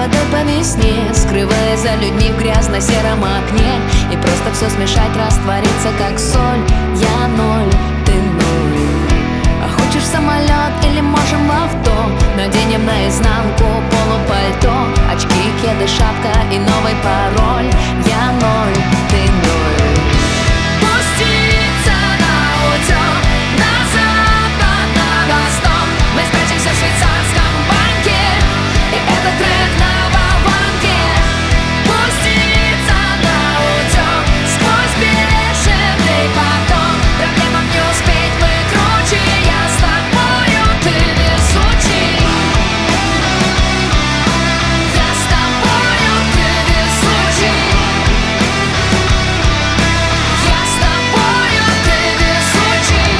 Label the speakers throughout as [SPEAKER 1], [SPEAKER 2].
[SPEAKER 1] водой по весне, скрывая за людьми в грязно-сером окне. И просто все смешать, раствориться как соль. Я ноль, ты ноль. А хочешь в самолет или можем в авто? Наденем наизнанку полупальто, очки, кеды, шапка и новый пароль. Я ноль, ты ноль. Пуститься на утёк, на запад, на восток. Мы спрячемся в швейцарском банке, и этот трек на болванке. Пуститься на утёк сквозь бешеный поток. Проблемам не успеть, мы круче. Я с тобою, ты везучий. Я с тобою, ты везучий. Я с тобою, ты везучий.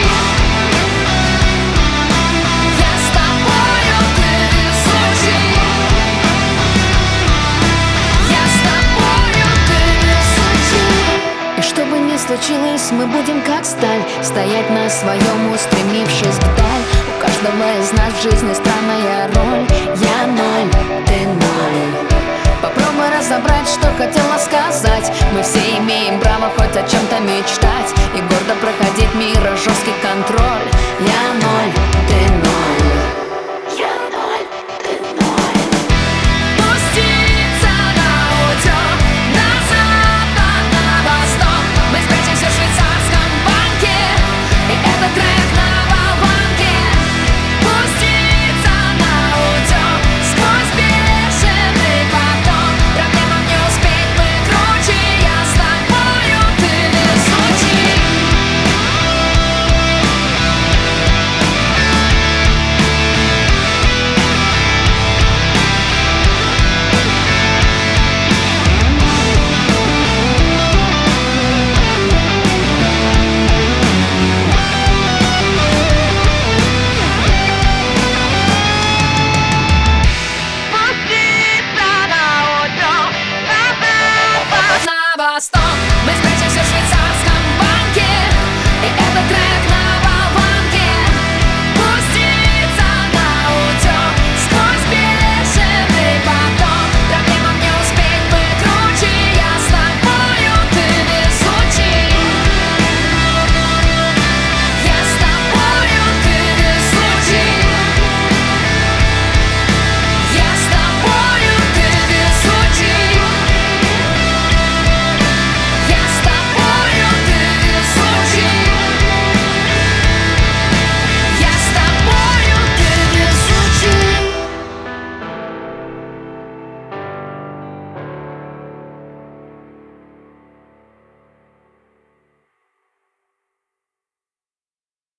[SPEAKER 1] Я с тобою, ты везучий. Я с тобою, ты везучий. И что бы ни случилось, мы будем как сталь, стоять на своем, устремившись вдаль. У каждого из нас в жизни странная роль. Я ноль, ты ноль. Попробуй разобрать, что хотела сказать. Мы все имеем право хоть о чем-то мечтать и гордо проходить мира жесткий контроль. Я ноль, ты